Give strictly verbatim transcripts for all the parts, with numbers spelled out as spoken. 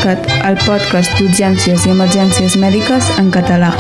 PodCat, el podcast d'urgències i emergències mèdiques en català.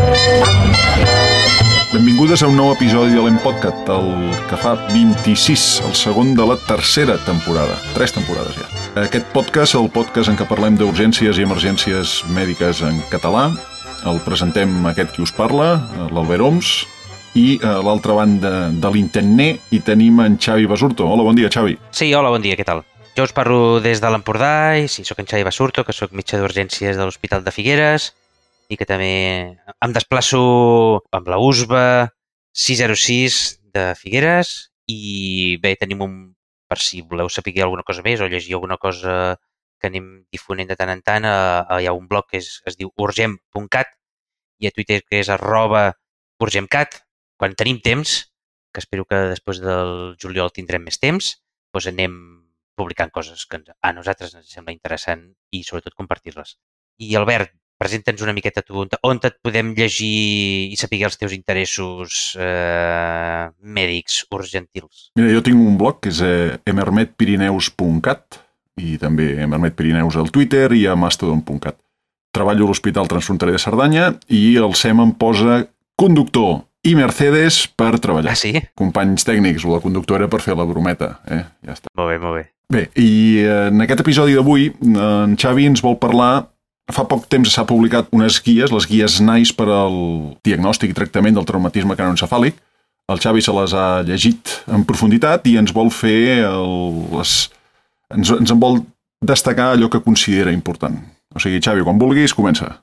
Benvingudes a un nou episodi de l'EmPodCat, el que fa vint-i-sis, el segon de la tercera temporada. Tres temporades ja. Aquest podcast, el podcast en què parlem d'urgències i emergències mèdiques en català, el presentem aquest qui us parla, l'Albert Oms, i a l'altra banda de l'internet hi tenim en Xavi Basurto. Hola, bon dia, Xavi. Sí, hola, bon dia, què tal? Jo us parlo des de l'Empordà i sí, soc en Xavi Basurto, que soc metge d'urgències de l'Hospital de Figueres i que també em desplaço amb la U S B sis zero sis de Figueres i bé, tenim un, per si voleu saber alguna cosa més o llegir alguna cosa que anem difonent de tant en tant, eh, hi ha un blog que es, es diu urgem punt cat i a Twitter que és arroba urgemcat. Quan tenim temps, que espero que després del juliol tindrem més temps, doncs anem publicant coses que a nosaltres ens sembla interessant i sobretot compartir-les. I Albert, presenta'ns una miqueta tu, on et podem llegir i saber els teus interessos eh, mèdics urgentils. Mira, jo tinc un blog que és eh, emermet pirineus punt cat i també emermet pirineus al Twitter i a mastodon punt cat. Treballo a l'Hospital Transfronterer de Cerdanya i el S E M em posa conductor i Mercedes per treballar. Ah, sí? Companys tècnics, o la conductora per fer la brometa. Eh? Ja està. Molt bé, molt bé. Bé, i en aquest episodi d'avui en Xavi ens vol parlar. Fa poc temps s'ha publicat unes guies, les guies NICE per al diagnòstic i tractament del traumatisme cranioencefàlic. El Xavi se les ha llegit en profunditat i ens vol fer el, les, ens, ens en vol destacar allò que considera important. O sigui, Xavi, quan vulguis, comença.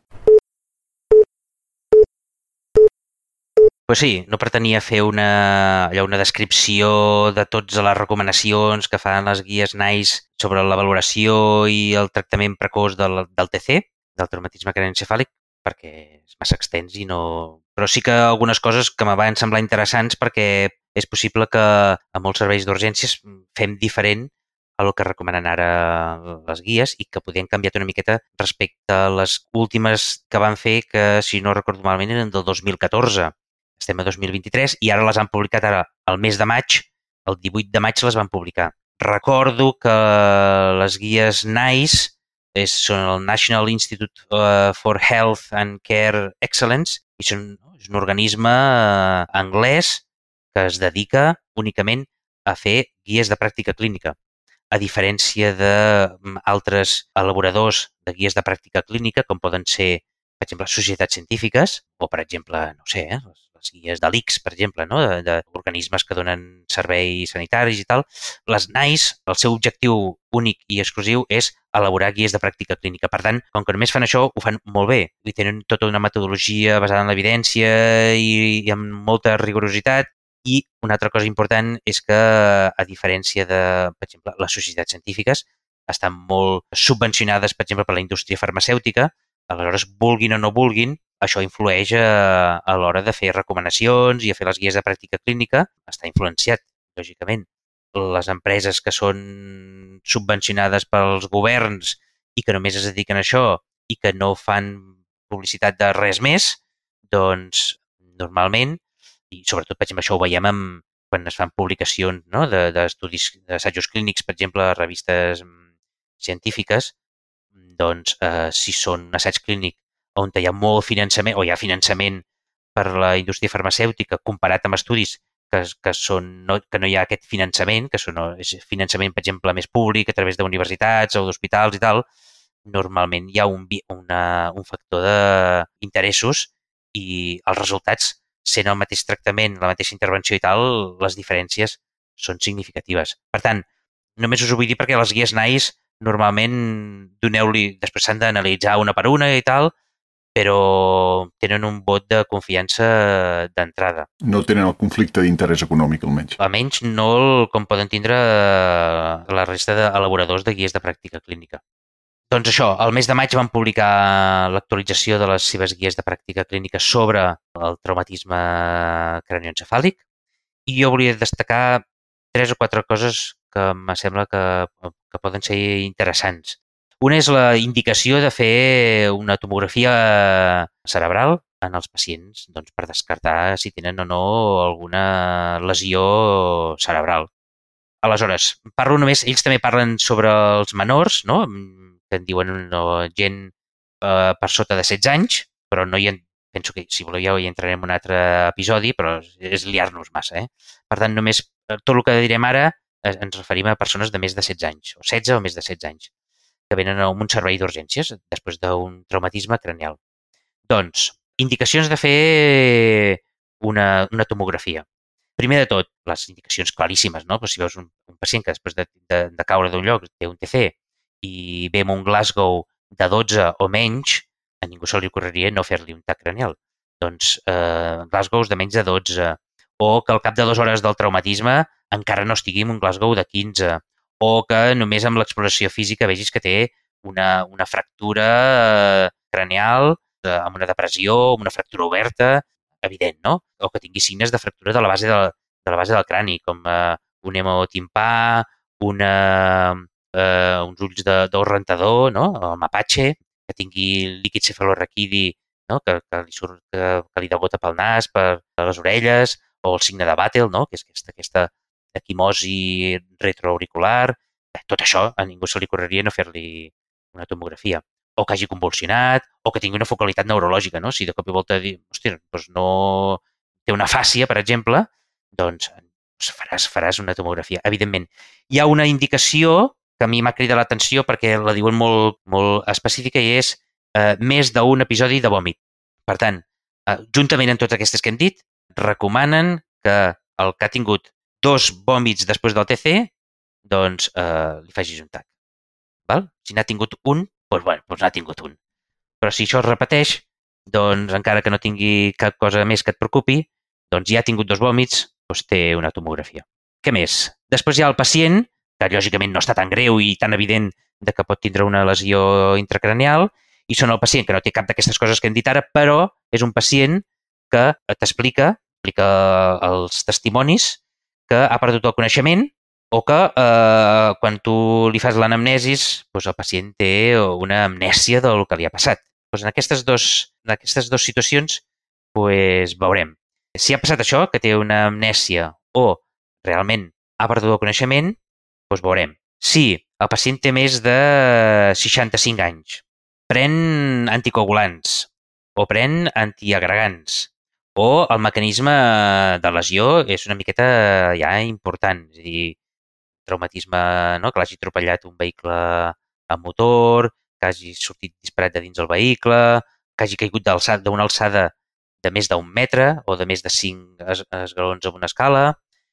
Pues sí, no pretenia fer una, allò, una descripció de totes les recomanacions que fan les guies NICE sobre la valoració i el tractament precoç del, del T C, del traumatisme cranioencefàlic, perquè és massa extens i no... Però sí que algunes coses que me van semblar interessants perquè és possible que a molts serveis d'urgències fem diferent a el que recomanen ara les guies i que podien canviar una miqueta respecte a les últimes que van fer, que si no recordo malament eren del dos mil catorze. Estem a dos mil vint-i-tres i ara les han publicat ara al mes de maig, el divuit de maig les van publicar. Recordo que les guies NICE és, són el National Institute for Health and Care Excellence i són, és un organisme anglès que es dedica únicament a fer guies de pràctica clínica. A diferència d'altres elaboradors de guies de pràctica clínica, com poden ser, per exemple, societats científiques o, per exemple, no sé, eh, les, les guies de l'I C S, per exemple, no? d'organismes que donen serveis sanitaris i tal, les NICE, el seu objectiu únic i exclusiu és elaborar guies de pràctica clínica. Per tant, com que només fan això, ho fan molt bé. I tenen tota una metodologia basada en l'evidència i, i amb molta rigorositat. I una altra cosa important és que, a diferència de, per exemple, les societats científiques, estan molt subvencionades, per exemple, per la indústria farmacèutica. Aleshores, vulguin o no vulguin, això influeix a, a l'hora de fer recomanacions i a fer les guies de pràctica clínica. Està influenciat, lògicament. Les empreses que són subvencionades pels governs i que només es dediquen a això i que no fan publicitat de res més, doncs, normalment, i sobretot, per exemple, això ho veiem amb, quan es fan publicacions, no? d'estudis, d'assajos clínics, per exemple, a revistes científiques, doncs, eh, si són un assaig clínic on hi ha molt finançament, o hi ha finançament per la indústria farmacèutica comparat amb estudis que, que, són, no, que no hi ha aquest finançament, que són, és finançament, per exemple, més públic a través d'universitats o d'hospitals i tal, normalment hi ha un, una, un factor d'interessos i els resultats, sent el mateix tractament, la mateixa intervenció i tal, les diferències són significatives. Per tant, només us ho vull dir perquè les guies NICE normalment doneu-li, després s'han d'analitzar una per una i tal, però tenen un vot de confiança d'entrada. No tenen el conflicte d'interès econòmic, almenys. Almenys no el, com poden tindre la resta d'elaboradors de guies de pràctica clínica. Doncs això, al mes de maig van publicar l'actualització de les seves guies de pràctica clínica sobre el traumatisme cranioencefàlic i jo volia destacar tres o quatre coses que em sembla que, que poden ser interessants. Una és la indicació de fer una tomografia cerebral en els pacients, doncs, per descartar si tenen o no alguna lesió cerebral. Aleshores, parlo només, ells també parlen sobre els menors, no? que en diuen no, gent eh, per sota de setze anys, però no hi en, penso que, si voleu, ja hi entrarem en un altre episodi, però és liar-nos massa. Eh? Per tant, només tot el que direm ara ens referim a persones de més de setze anys, o setze o més de setze anys, que venen a un servei d'urgències després d'un traumatisme cranial. Doncs, indicacions de fer una, una tomografia. Primer de tot, les indicacions claríssimes, no? Però si veus un, un pacient que després de, de, de caure d'un lloc té un T C i ve amb un Glasgow de dotze o menys, a ningú se li ocorreria no fer-li un tac cranial. Doncs eh, Glasgows de menys de dotze, o que al cap de dues hores del traumatisme encara no estigui en un Glasgow de quinze, o que només amb l'exploració física vegis que té una, una fractura eh, cranial eh, amb una depressió, amb una fractura oberta, evident, no? O que tingui signes de fractura de la base, de, de la base del crani, com eh, un hemotimpà, una, eh, uns ulls d'os rentador, no? El mapache, que tingui líquid cefalorraquidi, no? que, que, li surt, que, que li degota pel nas, per, per les orelles, o el signe de Battle, no? Que és aquesta, aquesta equimosi retroauricular. Tot això a ningú se li correria no fer-li una tomografia. O que hagi convulsionat, o que tingui una focalitat neurològica, no? Si de cop i volta dir, hòstia, doncs no té una fàscia, per exemple, doncs faràs, faràs una tomografia. Evidentment, hi ha una indicació que a mi m'ha cridat l'atenció perquè la diuen molt, molt específica i és eh, més d'un episodi de vòmit. Per tant, eh, juntament amb totes aquestes que hem dit, recomanen que el que ha tingut dos vòmits després del T C, doncs eh, li facis un tac. Val? Si n'ha tingut un, doncs, bueno, doncs n'ha tingut un. Però si això es repeteix, doncs encara que no tingui cap cosa més que et preocupi, doncs ja ha tingut dos vòmits, doncs té una tomografia. Què més? Després hi ha el pacient, que lògicament no està tan greu i tan evident de que pot tindre una lesió intracranial, i són el pacient que no té cap d'aquestes coses que hem dit ara, però és un pacient que t'explica, explica els testimonis, que ha perdut el coneixement o que eh, quan tu li fas l'anamnesis, doncs el pacient té una amnèsia del que li ha passat. Doncs en aquestes dues en aquestes dues situacions doncs veurem. Si ha passat això, que té una amnèsia o realment ha perdut el coneixement, doncs veurem. Si el pacient té més de seixanta-cinc anys, pren anticoagulants o pren antiagregants, o el mecanisme de lesió és una miqueta ja important, és a dir, traumatisme, no? Que l'hagi atropellat un vehicle a motor, que hagi sortit disparat de dins el vehicle, que hagi caigut d'una alçada de més d'un metre o de més de cinc esgalons amb una escala,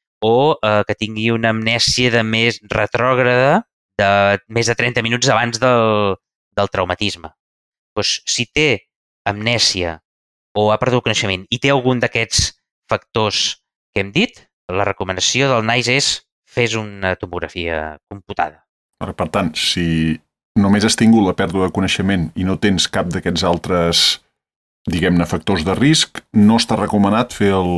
o eh, que tingui una amnèsia de més retrògrada de més de trenta minuts abans del, del traumatisme. Doncs, si té amnèsia o ha perdut el coneixement i té algun d'aquests factors que hem dit, la recomanació del NICE és fes una tomografia computada. Per tant, si només has tingut la pèrdua de coneixement i no tens cap d'aquests altres, diguem-ne, factors de risc, no està recomanat fer el,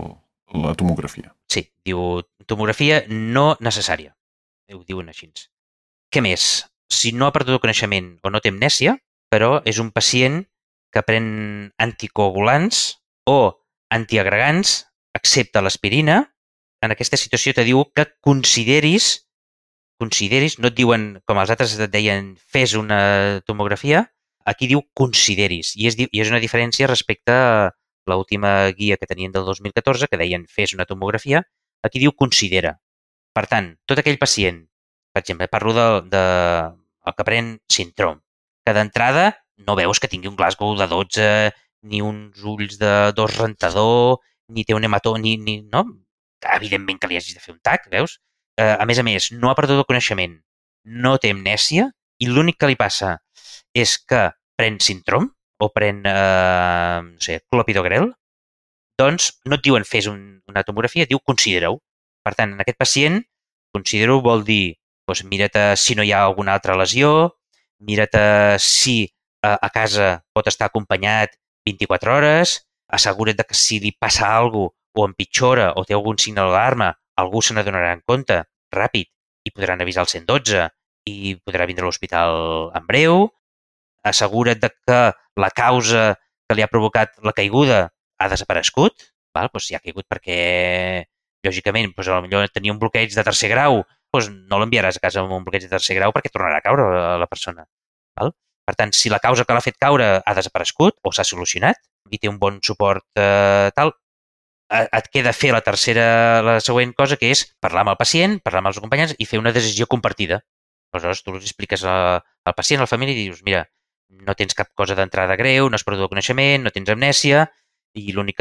la tomografia. Sí, diu tomografia no necessària. Ho diuen així. Què més? Si no ha perdut el coneixement o no té amnèsia, però és un pacient que pren anticoagulants o antiagregants, excepte l'aspirina, en aquesta situació te diu que consideris, consideris, no et diuen, com els altres et deien, fes una tomografia, aquí diu consideris, i és, i és una diferència respecte a l'última guia que tenien del dos mil catorze, que deien fes una tomografia, aquí diu considera. Per tant, tot aquell pacient, per exemple, parlo de, de el que pren síndrom, que d'entrada no veus que tingui un Glasgow de dotze, ni uns ulls de dos rentador, ni té un hemató, ni, ni, no? Evidentment que li hagis de fer un tac, veus? Eh, a més a més, no ha perdut el coneixement, no té amnèsia, i l'únic que li passa és que pren síndrom o pren, eh, no sé, clopidogrel, doncs no et diuen fes un, una tomografia, diu considera-ho. Per tant, en aquest pacient, considera-ho vol dir, doncs mira't si no hi ha alguna altra lesió, mira't si eh, a casa pot estar acompanyat vint-i-quatre hores, assegura't que si li passa alguna cosa o empitjora o té algun signe d'alarma, algú se n'adonarà en compte ràpid i podran avisar el cent dotze i podrà vindre a l'hospital en breu. Assegura't que la causa que li ha provocat la caiguda ha desaparegut. Val? Doncs si ha caigut perquè, lògicament, doncs potser tenia un bloqueig de tercer grau, doncs no l'enviaràs a casa amb un bloqueig de tercer grau perquè tornarà a caure la persona. Val? Per tant, si la causa que l'ha fet caure ha desaparegut o s'ha solucionat i té un bon suport eh, tal, et queda fer la tercera, la següent cosa, que és parlar amb el pacient, parlar amb els acompanyants i fer una decisió compartida. Aleshores, tu els expliques a, al pacient, a la família, i dius, mira, no tens cap cosa d'entrada greu, no has perdut el coneixement, no tens amnèsia, i l'únic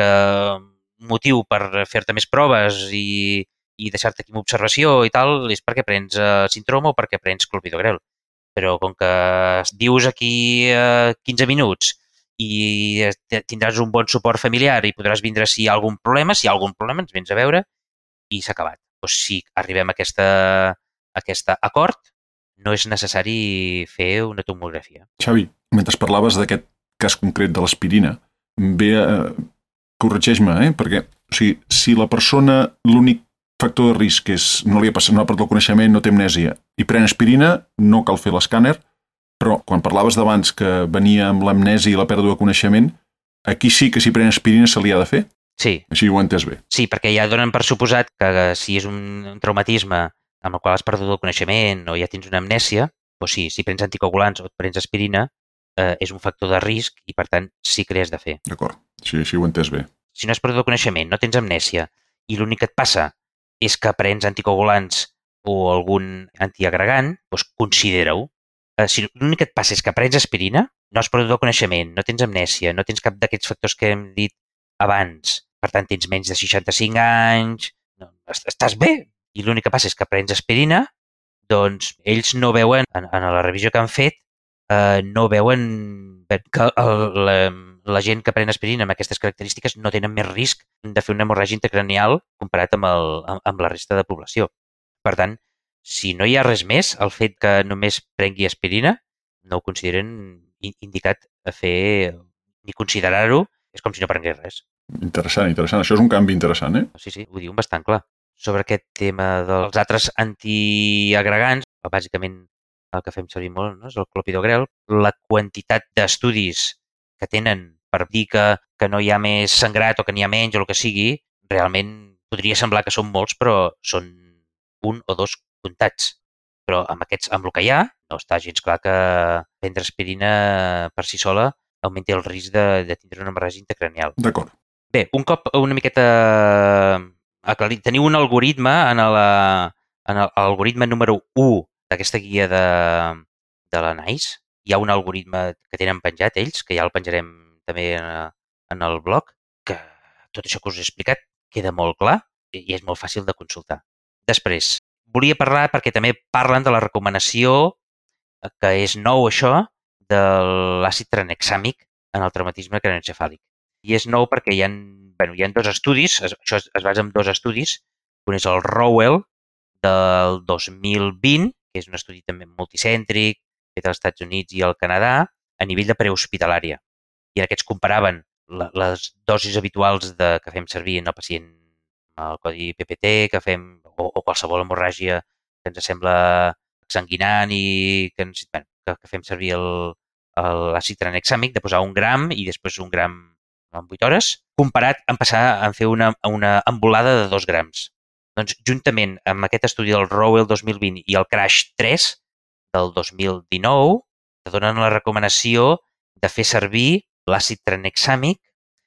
motiu per fer-te més proves i, i deixar-te aquí amb observació i tal és perquè prens eh, síndrome o perquè prens clopidogrel. Però com que dius aquí eh, quinze minuts i tindràs un bon suport familiar i podràs vindre si hi ha algun problema, si hi ha algun problema ens vens a veure i s'ha acabat. Doncs si arribem a aquesta, a aquest acord, no és necessari fer una tomografia. Xavi, mentre parlaves d'aquest cas concret de l'aspirina, bé, eh, corregeix-me, eh? Perquè o sigui, si la persona, l'únic factor de risc és no li ha passat, no ha perdut el coneixement, no té amnèsia, i pren aspirina, no cal fer l'escàner, però quan parlaves d'abans que venia amb l'amnèsia i la pèrdua de coneixement, aquí sí que si pren aspirina se li ha de fer? Sí. Així ho he entès bé. Sí, perquè ja donen per suposat que si és un traumatisme amb el qual has perdut el coneixement o ja tens una amnèsia, doncs sí, si prens anticoagulants o et prens aspirina, eh, és un factor de risc i, per tant, sí que l'has de fer. D'acord, sí, així ho he entès bé. Si no has perdut el coneixement, no tens amnèsia i l'únic que et passa és que prens anticoagulants o algun antiagregant, doncs considera-ho. Eh, si l'únic que et passa és que prens aspirina, no has perdut el coneixement, no tens amnèsia, no tens cap d'aquests factors que hem dit abans, per tant tens menys de seixanta-cinc anys, no, estàs bé. I l'únic que passa és que prens aspirina, doncs ells no veuen, en, en la revisió que han fet, eh, no veuen que el, la, la gent que pren aspirina amb aquestes característiques no tenen més risc de fer una hemorràgia intracranial comparat amb, el, amb la resta de població. Per tant, si no hi ha res més, el fet que només prengui aspirina no ho consideren indicat a fer ni considerar-ho, és com si no prengués res. Interessant, interessant. Això és un canvi interessant, eh? Sí, sí, ho diuen bastant clar. Sobre aquest tema dels altres antiagregants, bàsicament el que fem servir molt, no? És el clopidogrel. La quantitat d'estudis que tenen per dir que, que no hi ha més sangrat o que n'hi ha menys o el que sigui, realment podria semblar que són molts, però són un o dos comptats. Però amb aquests, amb el que hi ha, no està gens clar que prendre aspirina per si sola augmenti el risc de, de tindre una hemorràgia intracranial. D'acord. Bé, un cop una miqueta aclarit, teniu un algoritme en l'algoritme número u d'aquesta guia de, de la NICE. Hi ha un algoritme que tenen penjat ells, que ja el penjarem també en, en el blog, que tot això que us he explicat queda molt clar i és molt fàcil de consultar. Després, volia parlar perquè també parlen de la recomanació, que és nou això, de l'àcid tranexàmic en el traumatisme cranioencefàlic. I és nou perquè hi ha, bueno, hi ha dos estudis, això es, es basa en dos estudis. Un és el Rowell del dos mil vint, que és un estudi també multicèntric, fet als Estats Units i al Canadà, a nivell de prehospitalària. I en aquests comparaven la, les dosis habituals de, que fem servir en el pacient amb el codi P P T, que fem, o, o qualsevol hemorràgia que ens sembla sanguinant i que, ens, bueno, que, que fem servir l'àcid tranexàmic, de posar un gram i després un gram en vuit hores, comparat amb passar a fer una, una embolada de dos grams. Doncs, juntament amb aquest estudi del Rowell dos mil vint i el Crash tres del dos mil dinou, te donen la recomanació de fer servir l'àcid tranexàmic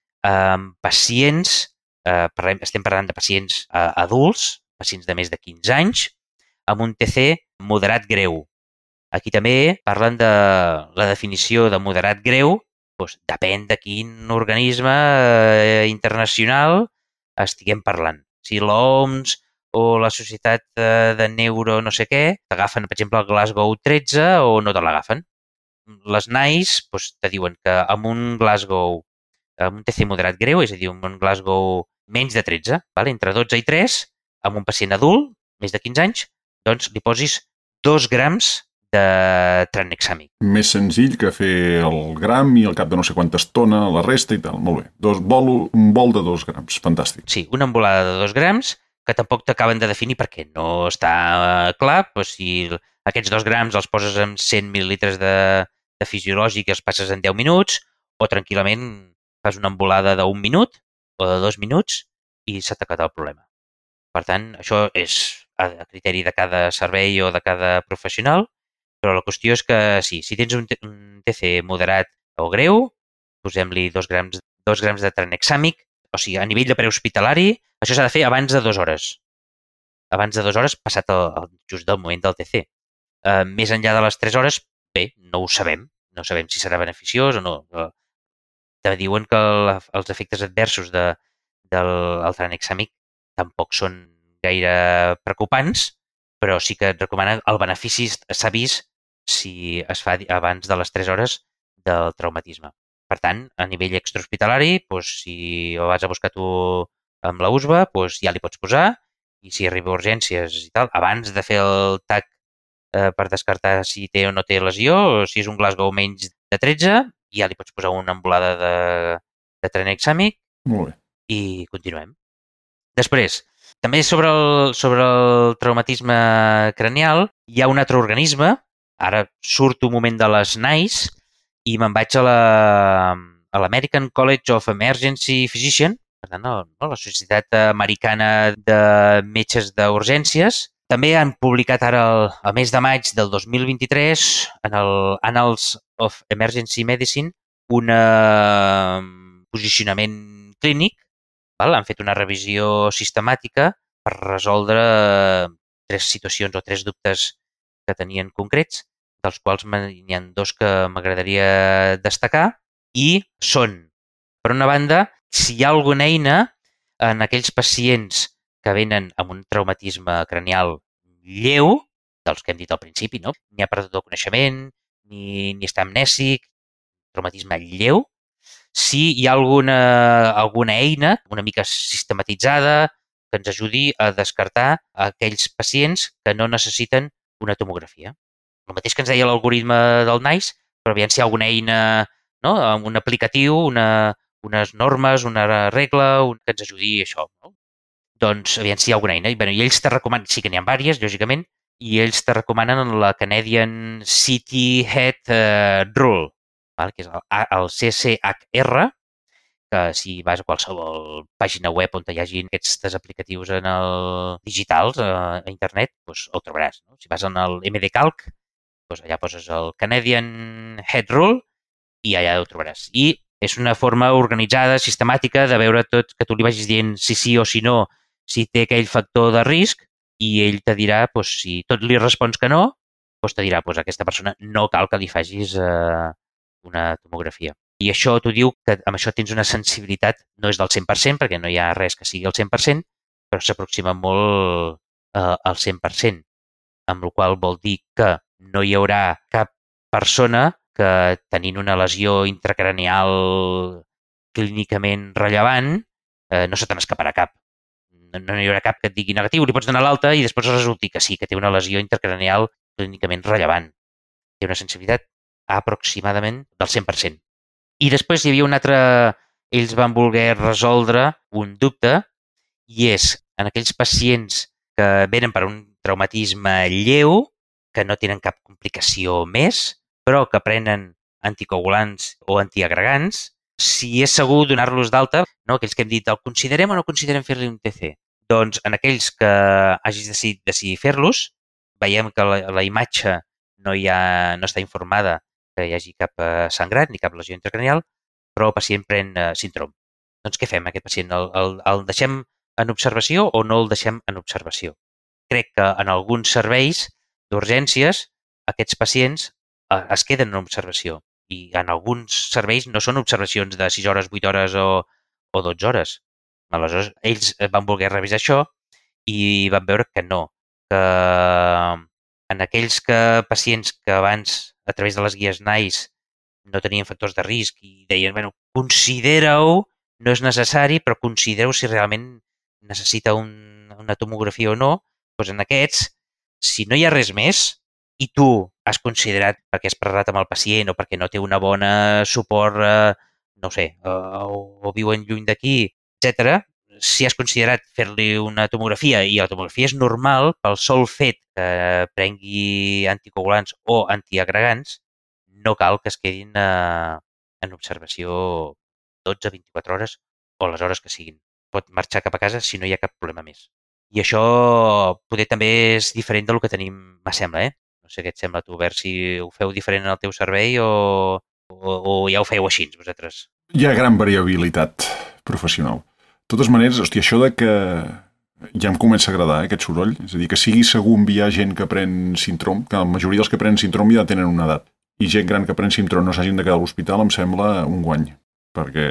en pacients, eh, parlem, estem parlant de pacients eh, adults, pacients de més de quinze anys, amb un T C moderat greu. Aquí també parlen de la definició de moderat greu, doncs depèn de quin organisme eh, internacional estiguem parlant. Si l'O M S o la Societat eh, de Neuro no sé què, t'agafen, per exemple, el Glasgow tretze o no te l'agafen. Les NICE doncs, te diuen que amb un Glasgow, amb un T C moderat greu, és a dir, amb un Glasgow menys de tretze, vale? Entre dotze i tres, amb un pacient adult, més de quinze anys, doncs li posis dos grams de tranexàmic. Més senzill que fer el gram i al cap de no sé quanta estona la resta i tal. Molt bé. Dos bol, un bol de dos grams. Fantàstic. Sí, una embolada de dos grams que tampoc t'acaben de definir perquè no està clar. Però si aquests dos grams els poses en cent mil·lilitres de, de fisiològic i els passes en deu minuts, o tranquil·lament fas una embolada d'un minut o de dos minuts i s'ha atacat el problema. Per tant, això és a criteri de cada servei o de cada professional, Però la qüestió és que sí, si tens un, un T C moderat o greu, posem-li dos grams, dos grams de tranexàmic, o sigui, a nivell de prehospitalari, això s'ha de fer abans de dues hores. Abans de dues hores, passat el, el, just del moment del T C. Uh, més enllà de les tres hores, bé, no ho sabem. No sabem si serà beneficiós o no. També diuen que el, els efectes adversos de, del el tranexàmic tampoc són gaire preocupants, però sí que et recomana el benefici s'ha vist si es fa abans de les tres hores del traumatisme. Per tant, a nivell extrahospitalari, doncs, si ho vas a buscar tu amb la U S B A, doncs ja li pots posar, i si arriba a urgències i tal, abans de fer el T A C eh, per descartar si té o no té lesió, o si és un Glasgow menys de tretze, ja li pots posar una embolada de, de tranexàmic i continuem. Després, també sobre el, sobre el traumatisme cranial, hi ha un altre organisme, ara surto un moment de les NICE i me'n vaig a la a l'American College of Emergency Physician, per tant, no, la Societat Americana de Metges d'Urgències. També han publicat ara el, el mes de maig del dos mil vint-i-tres en el Annals of Emergency Medicine un posicionament clínic. Val? Han fet una revisió sistemàtica per resoldre tres situacions o tres dubtes que tenien concrets, dels quals n'hi ha dos que m'agradaria destacar, i són, per una banda, si hi ha alguna eina en aquells pacients que venen amb un traumatisme cranial lleu, dels que hem dit al principi, no? Ni ha perdut el coneixement, ni, ni està amnèsic, traumatisme lleu, si hi ha alguna, alguna eina una mica sistematitzada que ens ajudi a descartar aquells pacients que no necessiten una tomografia. El mateix que ens deia l'algoritme del NICE, però aviam si hi ha alguna eina, no? Un aplicatiu, una, unes normes, una regla un, que ens ajudi a això. No? Doncs aviam si hi ha alguna eina. I, bueno, i ells te recomanen, sí que n'hi ha diverses, lògicament, i ells te recomanen la Canadian City Head uh, Rule, val? Que és el, el C C H R, que si vas a qualsevol pàgina web on hi hagi aquests aplicatius en el digitals a internet, doncs el trobaràs. No? Si vas en el M D Calc, doncs allà poses el Canadian Head Rule i allà ho trobaràs. I és una forma organitzada, sistemàtica, de veure tot, que tu li vagis dient si sí o si no, si té aquell factor de risc, i ell te dirà, doncs, si tot li respons que no, doncs te dirà, doncs aquesta persona no cal que li facis eh, una tomografia. I això t'ho diu que amb això tens una sensibilitat, no és del cent per cent, perquè no hi ha res que sigui al cent per cent, però s'aproxima molt eh, al cent per cent, amb la qual vol dir que no hi haurà cap persona que tenint una lesió intracranial clínicament rellevant eh, no se te n'escaparà cap. No, no hi haurà cap que et digui negatiu, li pots donar l'alta i després resulti que sí, que té una lesió intracranial clínicament rellevant. Té una sensibilitat aproximadament del cent per cent. I després hi havia un altre... Ells van voler resoldre un dubte i és en aquells pacients que venen per un traumatisme lleu, que no tenen cap complicació més, però que prenen anticoagulants o antiagregants, si és segur donar-los d'alta, no? Aquells que hem dit, el considerem o no considerem fer-li un T C? Doncs en aquells que hagis decidit, decidit fer-los, veiem que la, la imatge no, hi ha, no està informada que hi hagi cap eh, sangrat ni cap lesió intracranial, però el pacient pren eh, síndrom. Doncs què fem aquest pacient? El, el, el deixem en observació o no el deixem en observació? Crec que en alguns serveis d'urgències aquests pacients eh, es queden en observació i en alguns serveis no són observacions de sis hores, vuit hores o, o dotze hores. Aleshores, ells van voler revisar això i van veure que no, que en aquells que, pacients que abans, a través de les guies NICE, no tenien factors de risc i deien, bueno, considera-ho, no és necessari, però considereu si realment necessita un, una tomografia o no, doncs en aquests, si no hi ha res més i tu has considerat perquè has parlat amb el pacient o perquè no té una bona suport, eh, no sé, o, o viuen lluny d'aquí, etcètera, si has considerat fer-li una tomografia i la tomografia és normal pel sol fet que prengui anticoagulants o antiagregants, no cal que es quedin eh, en observació dotze a vint-i-quatre hores o les hores que siguin. Pot marxar cap a casa si no hi ha cap problema més. I això poder també és diferent del que tenim, me sembla, eh? No sé què et sembla a tu, a veure si ho feu diferent en el teu servei o, o, o ja ho feu així, vosaltres. Hi ha gran variabilitat professional. De totes maneres, hòstia, això de que ja em comença a agradar, eh, aquest soroll. És a dir, que sigui segur enviar gent que pren Sintrom, que la majoria dels que prenen Sintrom ja tenen una edat, i gent gran que pren Sintrom no s'hagin de quedar a l'hospital em sembla un guany, perquè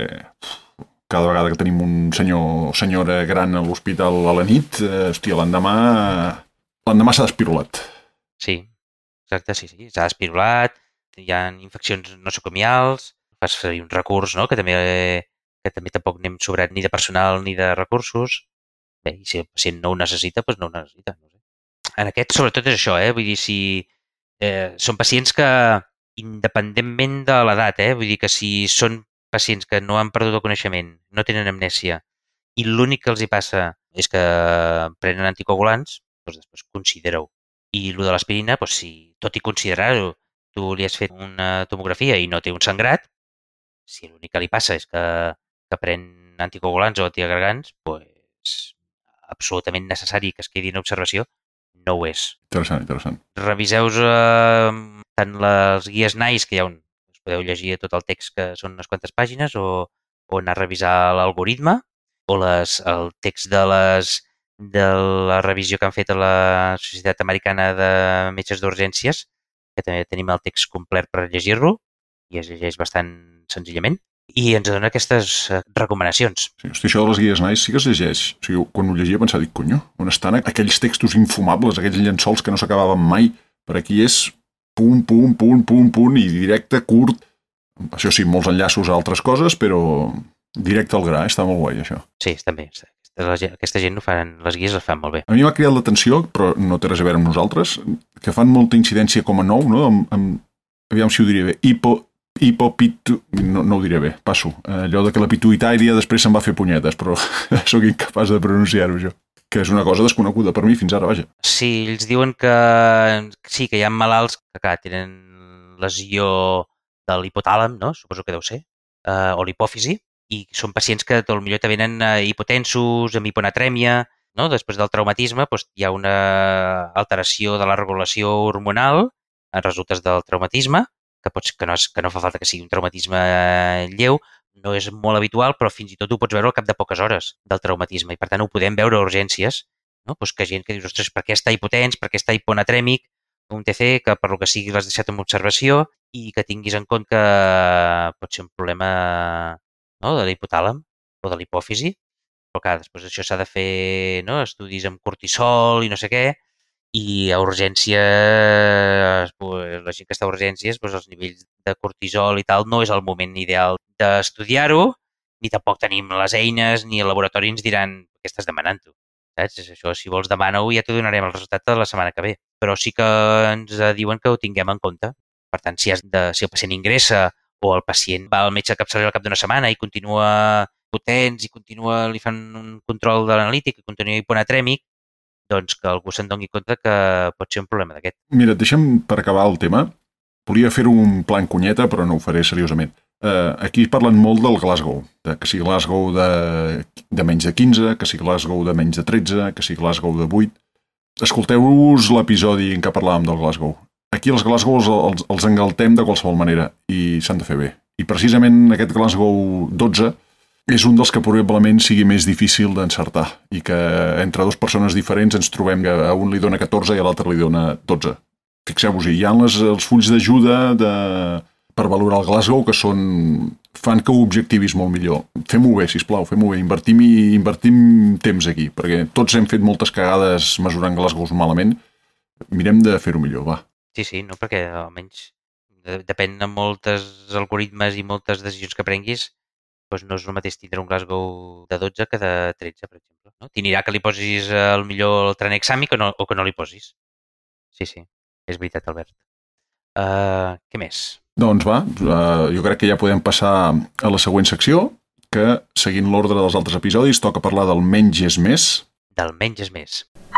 cada vegada que tenim un senyor o senyora gran a l'hospital a la nit, eh, hòstia, l'endemà l'endemà s'ha despirulat. Sí, exacte, sí, sí, s'ha despirulat, hi ha infeccions nosocomials, fas servir un recurs, no?, que també, que també tampoc anem sobrat ni de personal ni de recursos. Bé, i si el pacient no ho necessita, doncs no ho necessita. No sé. En aquest, sobretot, és això, eh? Vull dir, si eh, són pacients que, independentment de l'edat, eh? Vull dir que si són pacients que no han perdut el coneixement, no tenen amnèsia, i l'únic que els hi passa és que prenen anticoagulants, doncs després considera-ho. I el de l'aspirina, doncs si tot i considerar-ho, tu li has fet una tomografia i no té un sangrat, si l'únic que li passa és que, que pren anticoagulants o antiagregants, doncs absolutament necessari que es quedi en observació, no ho és. Interessant, interessant. Reviseu eh, tant les guies NICE, que hi ha un, us podeu llegir tot el text, que són unes quantes pàgines, o, o anar a revisar l'algoritme, o les, el text de, les, de la revisió que han fet a la Societat Americana de Metges d'Urgències, que també tenim el text complet per llegir-lo, i es llegeix bastant senzillament, i ens dona aquestes recomanacions. Sí, hosti, això de les guies NICE sí que es llegeix. O sigui, quan ho llegia pensava, dic, conyo, on estan aquells textos infumables, aquells llençols que no s'acabaven mai? Per aquí és punt, punt, punt, punt, punt, i directe, curt. Això sí, molts enllaços a altres coses, però directe al gra, està molt guai, això. Sí, està bé. Aquesta gent ho fan, les guies les fan molt bé. A mi m'ha cridat l'atenció, però no té res a veure amb nosaltres, que fan molta incidència com a nou, no? Amb, amb, aviam si ho diria bé, hipo... hipopitu... No, no ho diré bé, passo. Allò de que la pituïtària després se'n va fer punyetes, però sóc incapaç de pronunciar-ho, això. Que és una cosa desconeguda per mi fins ara, vaja. Sí, ells diuen que sí, que hi ha malalts que, clar, tenen lesió de l'hipotàlam, no? Suposo que deu ser, eh, o l'hipòfisi, i són pacients que potser te venen hipotensos, amb hiponatrèmia, no? Després del traumatisme doncs, hi ha una alteració de la regulació hormonal en resultes del traumatisme, que, pots, que, no és, que no fa falta que sigui un traumatisme lleu, no és molt habitual, però fins i tot ho pots veure al cap de poques hores del traumatisme, i per tant ho podem veure a urgències, no? Pues que gent que dius, ostres, per què està hipotens, per què està hiponatrèmic, un T C que per lo que sigui l'has deixat en observació i que tinguis en compte que pot ser un problema, no?, de l'hipotàlam o de l'hipòfisi, però clar, després això s'ha de fer, no?, estudis amb cortisol i no sé què, i a urgències, pues, la gent que està a urgències, pues, els nivells de cortisol i tal no és el moment ideal d'estudiar-ho, ni tampoc tenim les eines, ni el laboratori ens diran què estàs demanant tu. Saps? És això, si vols demana-ho i ja t'ho donarem el resultat de la setmana que ve. Però sí que ens diuen que ho tinguem en compte. Per tant, si, has de, si el pacient ingressa o el pacient va al metge de capçalera al cap d'una setmana i continua potents i continua, li fan un control de l'analític i continua hiponatrèmic, doncs que algú se'n doni compte que pot ser un problema d'aquest. Mira, deixa'm per acabar el tema. Volia fer un plan cunyeta, però no ho faré seriosament. Uh, aquí parlen molt del Glasgow, de, que sigui Glasgow de, de menys de quinze, que sigui Glasgow de menys de tretze, que sigui Glasgow de vuit. Escolteu-vos l'episodi en què parlàvem del Glasgow. Aquí els Glasgow els, els, els engaltem de qualsevol manera i s'han de fer bé. I precisament aquest Glasgow dotze és un dels que probablement sigui més difícil d'encertar i que entre dues persones diferents ens trobem que a un li dona catorze i a l'altre li dona dotze. Fixeu-vos-hi, hi ha les, els fulls d'ajuda de... per valorar el Glasgow que són... fan que ho objectivis molt millor. Fem-ho bé, sisplau, fem-ho bé. Invertim, i... invertim temps aquí, perquè tots hem fet moltes cagades mesurant Glasgows malament. Mirem de fer-ho millor, va. Sí, sí, no, perquè almenys depèn de moltes algoritmes i moltes decisions que prenguis, doncs no és el mateix tindre un Glasgow de dotze que de tretze, per exemple. No? T'anirà que li posis el millor el tranexàmic o no, o que no li posis. Sí, sí, és veritat, Albert. Uh, què més? Doncs va, uh, jo crec que ja podem passar a la següent secció, que, seguint l'ordre dels altres episodis, toca parlar del menys és més. Del menys és més.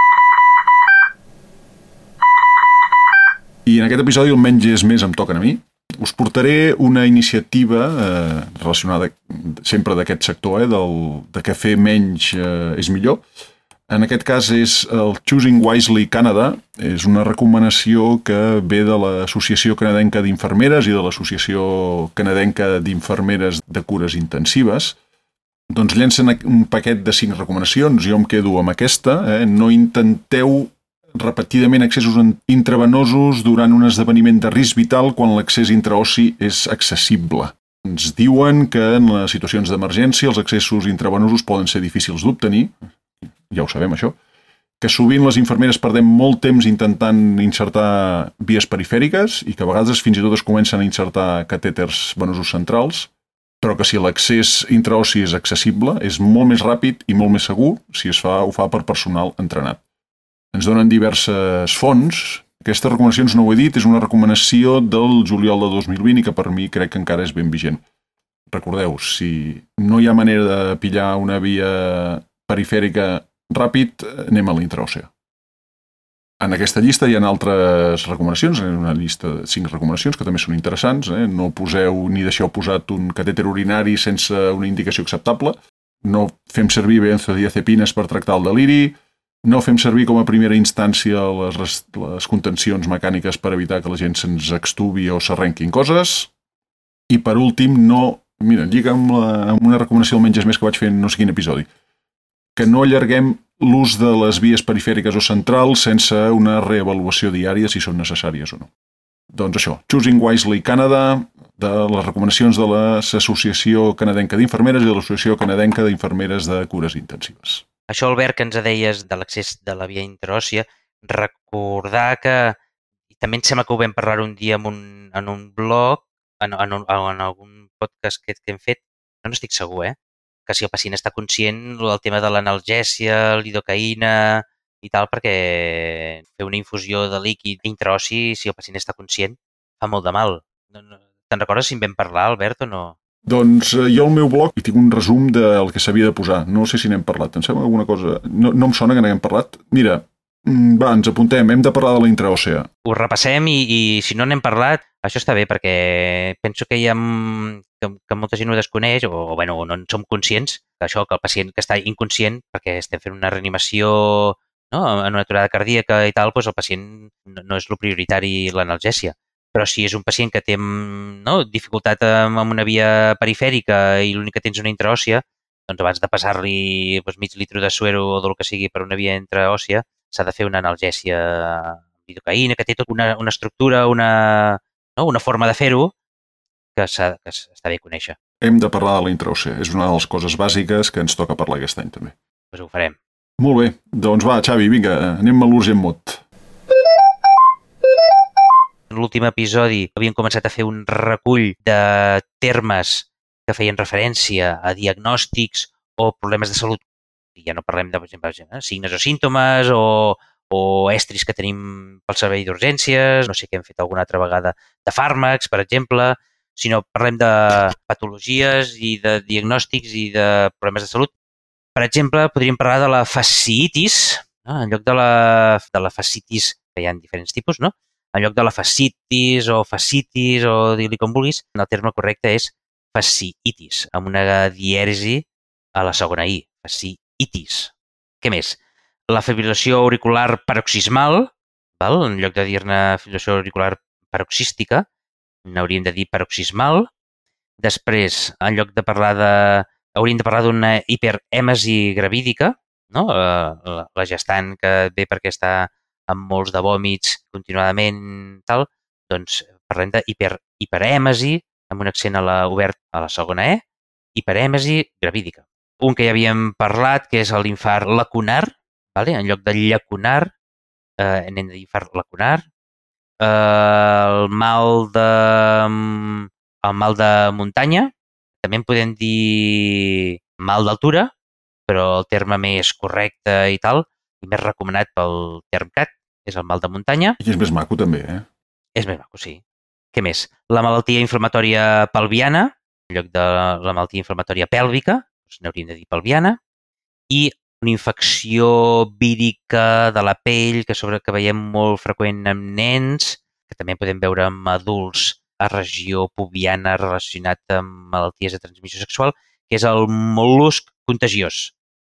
I en aquest episodi el menys és més em toquen a mi. Us portaré una iniciativa eh, relacionada sempre d'aquest sector, eh, del, de que fer menys eh, és millor, En aquest cas és el Choosing Wisely Canada, és una recomanació que ve de l'Associació Canadenca d'Infermeres i de l'Associació Canadenca d'Infermeres de Cures Intensives. Doncs llencen un paquet de cinc recomanacions, jo em quedo amb aquesta. Eh? No intenteu repetidament accessos intravenosos durant un esdeveniment de risc vital quan l'accés intraossi és accessible. Ens diuen que en les situacions d'emergència els accessos intravenosos poden ser difícils d'obtenir, ja ho sabem això, que sovint les infermeres perdem molt temps intentant insertar vies perifèriques i que a vegades fins i tot es comencen a insertar catèters venosos centrals, però que si l'accés intraossi és accessible és molt més ràpid i molt més segur si es fa, ho fa per personal entrenat. Ens donen diverses fonts. Aquestes recomanacions, no ho he dit, és una recomanació del juliol de dos mil vint i que per mi crec que encara és ben vigent. Recordeu, si no hi ha manera de pillar una via perifèrica ràpid, anem a l'intraòssea. En aquesta llista hi ha altres recomanacions, una llista de cinc recomanacions que també són interessants. Eh? No poseu ni deixeu posat un catèter urinari sense una indicació acceptable. No fem servir benzodiazepines per tractar el deliri. No fem servir com a primera instància les, les contencions mecàniques per evitar que la gent se'ns extubi o s'arrenquin coses. I per últim, no... Mira, lliga amb, la, amb una recomanació del Menges Més que vaig fer en no sé quin episodi. Que no allarguem l'ús de les vies perifèriques o centrals sense una reavaluació diària si són necessàries o no. Doncs això, Choosing Wisely Canada, de les recomanacions de l'Associació Canadenca d'Infermeres i de l'Associació Canadenca d'Infermeres de Cures Intensives. Això, Albert, que ens deies de l'accés de la via intraòssia, recordar que, i també em sembla que ho vam parlar un dia en un, en un blog, en, en, un, en algun podcast que, que hem fet, no n'estic segur, eh? Que si el pacient està conscient, el tema de l'analgèsia, l'idocaïna i tal, perquè fer una infusió de líquid intraossi, si el pacient està conscient, fa molt de mal. Te'n recordes si en vam parlar, Albert, o no? Doncs jo al meu blog hi tinc un resum del que s'havia de posar. No sé si n'hem parlat. Em sembla alguna cosa... No, no em sona que n'haguem parlat. Mira, va, ens apuntem. Hem de parlar de la intraòssea. Ho repassem i, i si no n'hem parlat, això està bé, perquè penso que hi ha... que, que molta gent ho desconeix o, o bueno, no en som conscients d'això, que el pacient que està inconscient perquè estem fent una reanimació, no, en una aturada cardíaca i tal, doncs el pacient no, no és el prioritari l'analgèsia. Però si és un pacient que té, no, dificultat amb una via perifèrica i l'únic que tens una intraòssia, doncs abans de passar-li doncs, mig litre de suero o del que sigui per una via intraòssia, s'ha de fer una analgèsia amb lidocaïna, que té tota una, una estructura, una, no, una forma de fer-ho, que, que està bé conèixer. Hem de parlar de la intraòssia. És una de les coses bàsiques que ens toca parlar aquest any, també. Doncs ho farem. Molt bé. Doncs va, Xavi, vinga, anem a l'urgent mot. En l'últim episodi havíem començat a fer un recull de termes que feien referència a diagnòstics o problemes de salut. Ja no parlem de, per exemple, signes o símptomes o, o estris que tenim pel servei d'urgències, no sé què hem fet alguna altra vegada, de fàrmacs, per exemple, sinó parlem de patologies i de diagnòstics i de problemes de salut. Per exemple, podríem parlar de la fasciitis, no? En lloc de la, de la fascitis, que hi ha diferents tipus, no? En lloc de la fascitis o fascitis o dir-li com vulguis, el terme correcte és fasciitis, amb una dièresi a la segona i, fasciitis. Què més? La fibrilació auricular paroxismal, val? En lloc de dir-ne fibrilació auricular paroxística, n'hauríem de dir paroxismal. Després, en lloc de parlar de... hauríem de parlar d'una hiperèmesi gravídica, no? La, la gestant que ve perquè està amb molts de vòmits continuadament, tal, doncs parlem de hiper, hiperèmesi, amb un accent a la, obert a la segona E, hiperèmesi gravídica. Un que ja havíem parlat, que és l'infart lacunar, vale? En lloc de llacunar, eh, anem de infart lacunar. Eh, el mal de el mal de muntanya, també en podem dir mal d'altura, però el terme més correcte i tal, i més recomanat pel TERMCAT, és el mal de muntanya. I és més maco també, eh? És més maco, sí. Què més? La malaltia inflamatòria pelviana, en lloc de la malaltia inflamatòria pèlvica, doncs n'hauríem de dir pelviana, i una infecció vírica de la pell, que sobre que veiem molt freqüent en nens, que també podem veure en adults a regió pubiana relacionat amb malalties de transmissió sexual, que és el mol·lusc contagiós,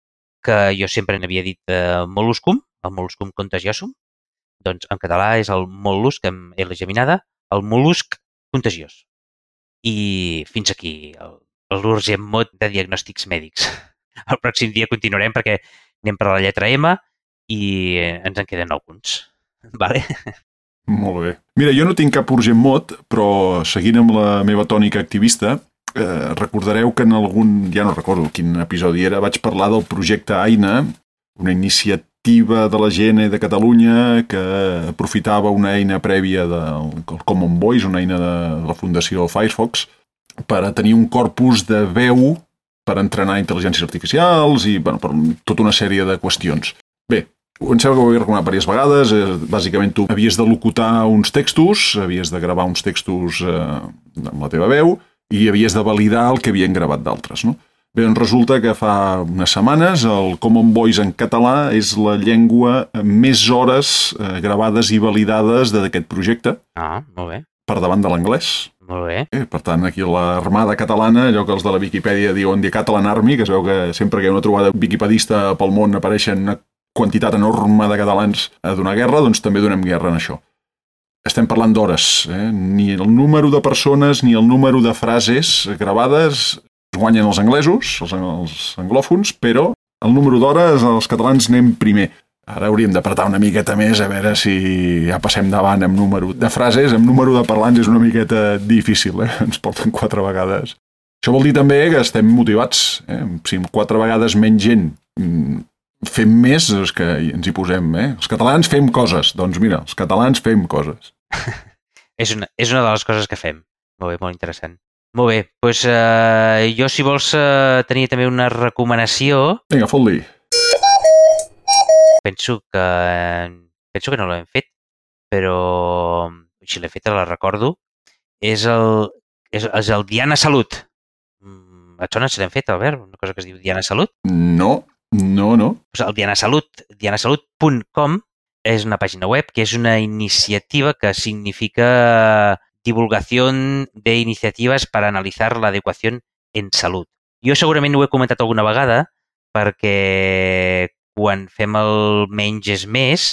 que jo sempre n'havia dit eh, Molluscum, el Molluscum contagiosum, doncs en català és el mol·lusc amb L geminada, el mol·lusc contagiós. I fins aquí el, l'urgent mot de diagnòstics mèdics. El pròxim dia continuarem perquè anem per la lletra M i ens en queden alguns. Vale? Molt bé. Mira, jo no tinc cap urgent mot, però seguint amb la meva tònica activista, eh, recordareu que en algun, ja no recordo quin episodi era, vaig parlar del projecte Aina, una iniciativa de la G N de Catalunya que aprofitava una eina prèvia del Common Voice, una eina de la Fundació Firefox, per a tenir un corpus de veu per entrenar intel·ligències artificials i bueno, per tota una sèrie de qüestions. Bé, em sembla que ho he recomanat diverses vegades. Bàsicament tu havies de locutar uns textos, havies de gravar uns textos eh, amb la teva veu i havies de validar el que havien gravat d'altres, no? Bé, doncs resulta que fa unes setmanes el Common Voice en català és la llengua amb més hores eh, gravades i validades d'aquest projecte. Ah, molt bé. Per davant de l'anglès. Molt bé. Eh, per tant, aquí l'armada catalana, allò que els de la Viquipèdia diuen The Catalan Army, que es veu que sempre que hi ha una trobada wikipedista pel món apareixen una quantitat enorme de catalans a donar guerra, doncs també donem guerra en això. Estem parlant d'hores, eh? Ni el número de persones ni el número de frases gravades guanyen els anglesos, els, els anglòfons, però el número d'hores els catalans anem primer. Ara hauríem d'apretar una miqueta més a veure si ja passem davant amb número de frases, amb número de parlants és una miqueta difícil, eh? Ens porten quatre vegades. Això vol dir també que estem motivats, eh? Si quatre vegades menys gent fem més, és que ens hi posem, eh? Els catalans fem coses, doncs mira, els catalans fem coses. és, una, és una de les coses que fem. Molt bé, molt interessant. Molt bé, doncs eh, jo si vols eh, tenir també una recomanació... Vinga, fot-li. Penso que, penso que no l'hem fet, però si l'he fet la recordo. És el, és, és el Diana Salut. Et sona si l'hem fet, Albert? Una cosa que es diu Diana Salut? No, no, no. Pues el Diana Salut, diana salut punt com, és una pàgina web que és una iniciativa que significa divulgación de iniciativas para analizar la adecuación en salut. Jo segurament ho he comentat alguna vegada perquè quan fem el menys és més,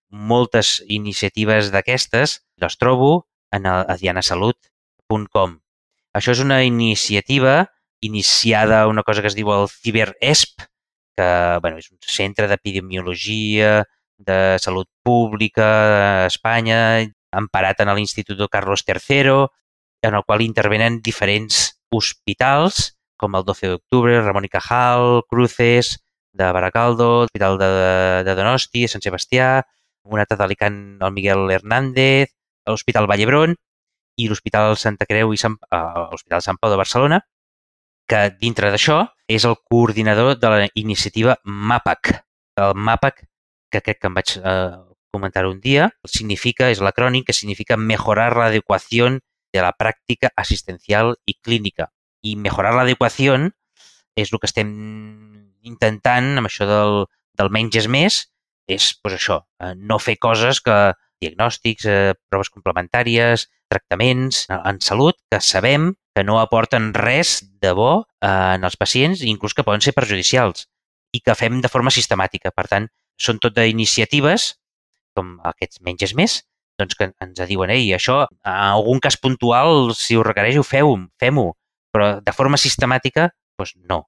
moltes iniciatives d'aquestes les trobo a diana salut punt com. Això és una iniciativa iniciada a una cosa que es diu el CiberESP, que bueno, és un centre d'epidemiologia, de salut pública a Espanya, emparat en l'Institut Carlos tercero, en el qual intervenen diferents hospitals, com el doce d'octubre, Ramón y Cajal, Cruces, de Baracaldo, l'Hospital de, de Donosti, Sant Sebastià, un altre d'Alicant, el Miguel Hernández, l'Hospital Vall d'Hebron i l'Hospital Santa Creu i Sant, eh, l'Hospital Sant Pau de Barcelona, que dintre d'això és el coordinador de la iniciativa MAPAC. El MAPAC, que crec que em vaig eh, comentar un dia, significa, és l'acrònim que significa mejorar la adecuación de la pràctica assistencial i clínica. I mejorar la adecuación és el que estem intentant amb això del, del menys és més, és pues, això, eh, no fer coses que diagnòstics, eh, proves complementàries, tractaments en salut que sabem que no aporten res de bo eh, en els pacients, inclús que poden ser perjudicials i que fem de forma sistemàtica. Per tant, són tot d'iniciatives, com aquests menys és més, doncs que ens diuen, ei, això, en algun cas puntual, si ho requereix, ho feu, fem-ho, però de forma sistemàtica, doncs no.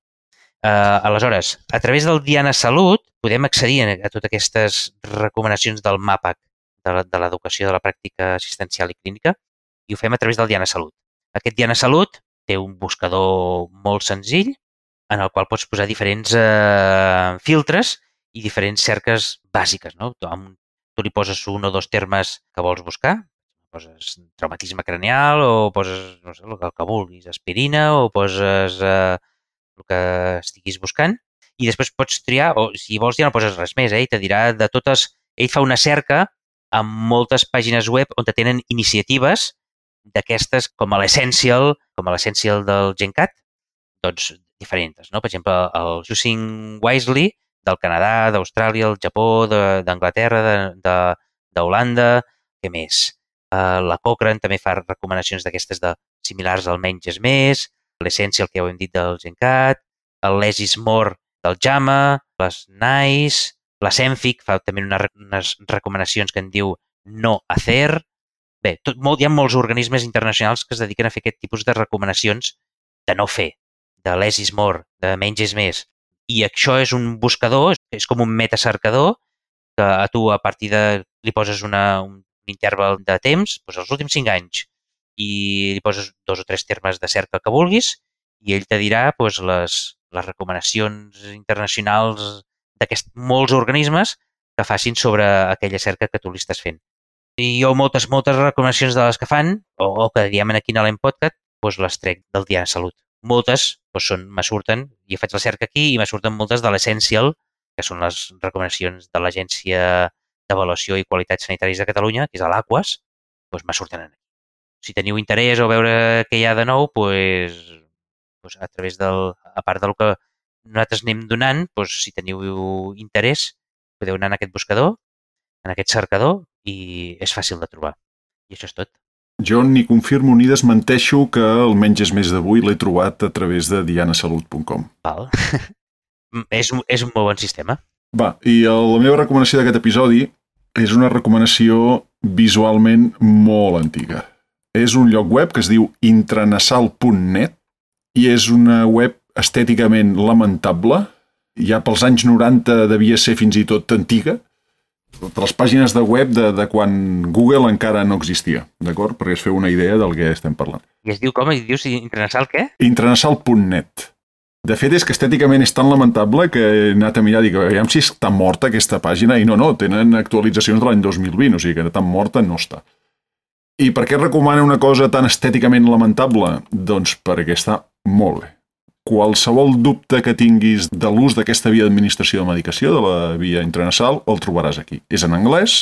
Uh, aleshores, a través del Diana Salut podem accedir a, a totes aquestes recomanacions del MAPAC, de l'educació de la pràctica assistencial i clínica, i ho fem a través del Diana Salut. Aquest Diana Salut té un buscador molt senzill en el qual pots posar diferents eh, filtres i diferents cerques bàsiques, no? Tu, tu li poses un o dos termes que vols buscar, poses traumatisme craneal o poses, no sé, el que vulguis, aspirina o poses eh, el que estiguis buscant i després pots triar, o si vols ja no poses res més, eh? I te dirà de totes... Ell fa una cerca amb moltes pàgines web on tenen iniciatives d'aquestes com a l'Essential, com a l'Essential del GenCat, doncs diferents, no? Per exemple, el Using Wisely del Canadà, d'Austràlia, el Japó, d'Anglaterra, d'Holanda, què més? Uh, la Cochrane també fa recomanacions d'aquestes de similars al menys és més, l'Essential, que ja ho hem dit, del GenCat, el Less is More del JAMA, les NICE, la Senfic fa també unes, unes recomanacions que en diu no hacer. Bé, tot, molt, hi ha molts organismes internacionals que es dediquen a fer aquest tipus de recomanacions de no fer, de less is more, de menys és més. I això és un buscador, és com un metacercador, que a tu a partir de... li poses una, un interval de temps, doncs els últims cinc anys, i li poses dos o tres termes de cerca que vulguis, i ell te dirà doncs, les, les recomanacions internacionals d'aquests molts organismes que facin sobre aquella cerca que tu li estàs fent. I jo moltes, moltes recomanacions de les que fan, o, o que diem aquí a l'Empodcast, doncs les trec del Diana Salut. Moltes doncs són, me surten, i faig la cerca aquí, i me surten moltes de l'Essential, que són les recomanacions de l'Agència d'Avaluació i Qualitat Sanitàries de Catalunya, que és a l'Aquas, doncs me surten aquí. Si teniu interès o veure què hi ha de nou, doncs, doncs a través del, a part del que nosaltres anem donant, doncs, si teniu interès, podeu anar en aquest buscador, en aquest cercador, i és fàcil de trobar. I això és tot. Jo ni confirmo ni desmenteixo que el Menys és més d'avui l'he trobat a través de diana salut punt com. Val. és, és un molt bon sistema. Va, i la meva recomanació d'aquest episodi és una recomanació visualment molt antiga. És un lloc web que es diu intranasal punt net i és una web estèticament lamentable. Ja pels anys noranta devia ser fins i tot antiga, de les pàgines de web de, de quan Google encara no existia, d'acord? Perquè es feu una idea del que estem parlant. I es diu com? I dius intranasal què? intranasal punt net. De fet, és que estèticament és tan lamentable que he anat a mirar i dic, aviam si està morta aquesta pàgina, i no, no, tenen actualitzacions de l'any dos mil vint, o sigui que tan morta no està. I per què recomana una cosa tan estèticament lamentable? Doncs perquè està molt bé. Qualsevol dubte que tinguis de l'ús d'aquesta via d'administració de medicació, de la via intranasal, el trobaràs aquí. És en anglès,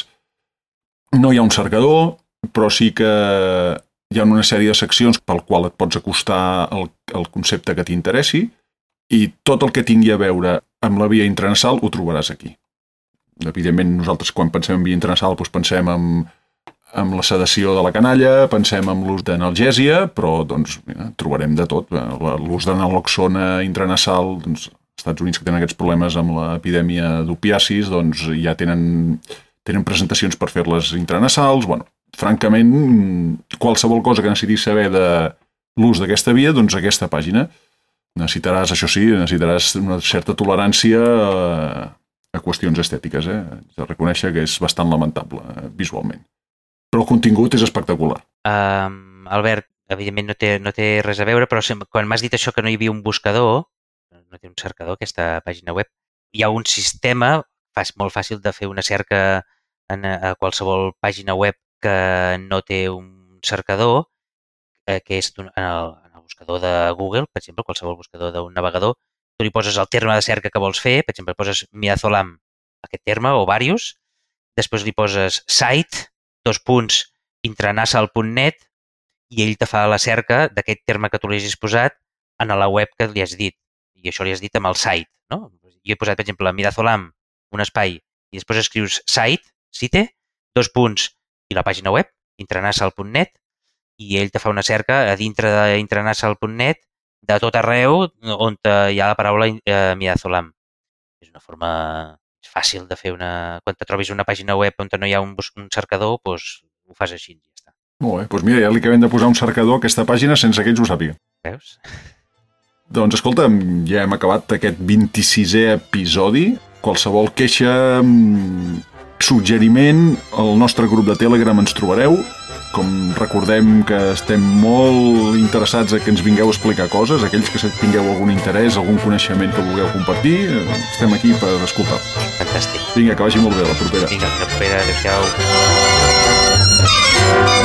no hi ha un cercador, però sí que hi ha una sèrie de seccions pel qual et pots acostar al, al concepte que t'interessi, i tot el que tingui a veure amb la via intranasal ho trobaràs aquí. Evidentment, nosaltres quan pensem en via intranasal doncs pensem en, en la sedació de la canalla, pensem en l'ús d'analgèsia, però doncs, mira, trobarem de tot. L'ús de naloxona intranasal, doncs, als Estats Units que tenen aquests problemes amb l'epidèmia d'opiacis, doncs ja tenen, tenen presentacions per fer-les intranasals. Bueno, francament, qualsevol cosa que necessitis saber de l'ús d'aquesta via, doncs aquesta pàgina. Necessitaràs, això sí, necessitaràs una certa tolerància a, a qüestions estètiques, eh? De reconèixer que és bastant lamentable eh, visualment. Però el contingut és espectacular. Um, Albert, evidentment no té, no té res a veure, però quan m'has dit això que no hi havia un buscador, no té un cercador aquesta pàgina web, hi ha un sistema molt fàcil de fer una cerca en a qualsevol pàgina web que no té un cercador, eh, que és en el, en el buscador de Google, per exemple, qualsevol buscador d'un navegador, tu li poses el terme de cerca que vols fer, per exemple, poses midazolam, aquest terme, o varios, després li poses site, dos punts, intranasal punt net, i ell te fa la cerca d'aquest terme que tu li hagis posat en la web que li has dit. I això li has dit amb el site, no? Jo he posat, per exemple, midazolam, un espai, i després escrius site, site, dos punts, i la pàgina web, intranasal punt net, i ell te fa una cerca a dintre d'intranasal punt net de tot arreu on hi ha la paraula eh, midazolam. És una forma fàcil de fer una... Quan te trobis una pàgina web on no hi ha un, un cercador, doncs ho fas així i ja està. Molt bé, doncs mira, ja li acabem de posar un cercador a aquesta pàgina sense que ells ho sàpiguen. Veus? Doncs escolta, ja hem acabat aquest vint-i-sisè episodi. Qualsevol queixa, suggeriment, al nostre grup de Telegram ens trobareu. Com recordem que estem molt interessats a que ens vingueu a explicar coses, aquells que tingueu algun interès, algun coneixement que vulgueu compartir, estem aquí per escoltar-vos. Fantàstic. Vinga, que vagi molt bé, la propera. Vinga, la propera, adéu-siau.